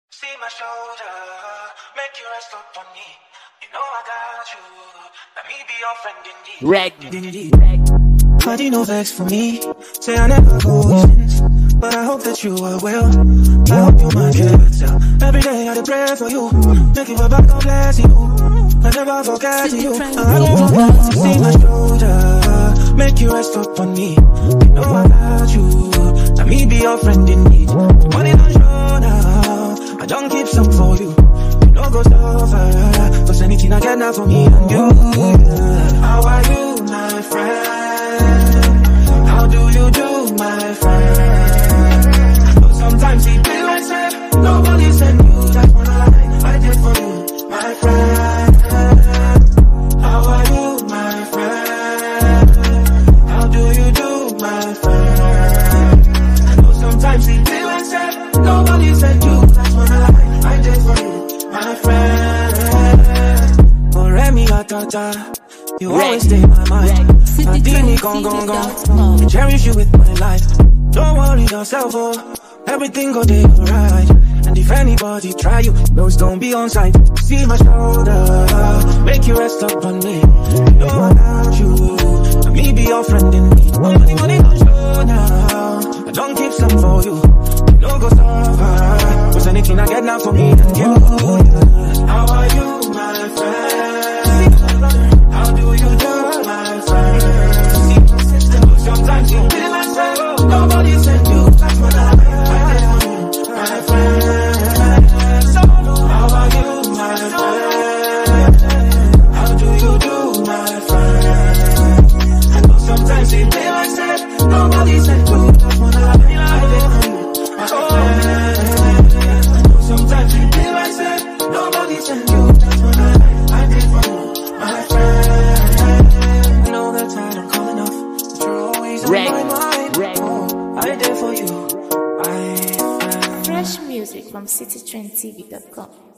See my shoulder, make you rest up on me. You know I got you. Let me be your friend indeed. Why do you no vex for me? Say I never go since, but I hope that you are well. I hope you might get better. Every day I pray for you, make you a back, God bless you. I never forget you. I don't forget. See my shoulder, make you rest up on me. You know I got you. Let me be your friend in need. Money don't show now, I don't keep some for you. You know go suffer, cause anything I get now for me and you. How are you, my friend? How do you do, my friend? But sometimes it feel like say nobody sent you that one line I did for you, my friend. How are you, my friend? How do you do, my friend? But sometimes it feel like say nobody sent you that one line I did for you, my friend. Oh, Remy Atata, you always stay in my mind. I didn't go. Cherish you with my life. Don't worry yourself, oh. Everything go day alright. And if anybody try you, those don't be on site. See my shoulder, make you rest up on me. You know I got you. Let me be your friend in need. Money don't show now. I don't keep some for you. You know go suffer, cause anything I get now for me and you. How are you, my friend? How do you do, my friend? Sometimes you feel like say nobody sent you. That's what I did for you, my friend. So how are you, my friend? How do you do, my friend? I know sometimes you feel like say nobody sent you. That's what I did for you, my friend. I know sometimes you feel like say nobody sent you. That's what I did for you, my friend. I know that I don't call enough. I did for you. Fresh music from citytrendtv.com.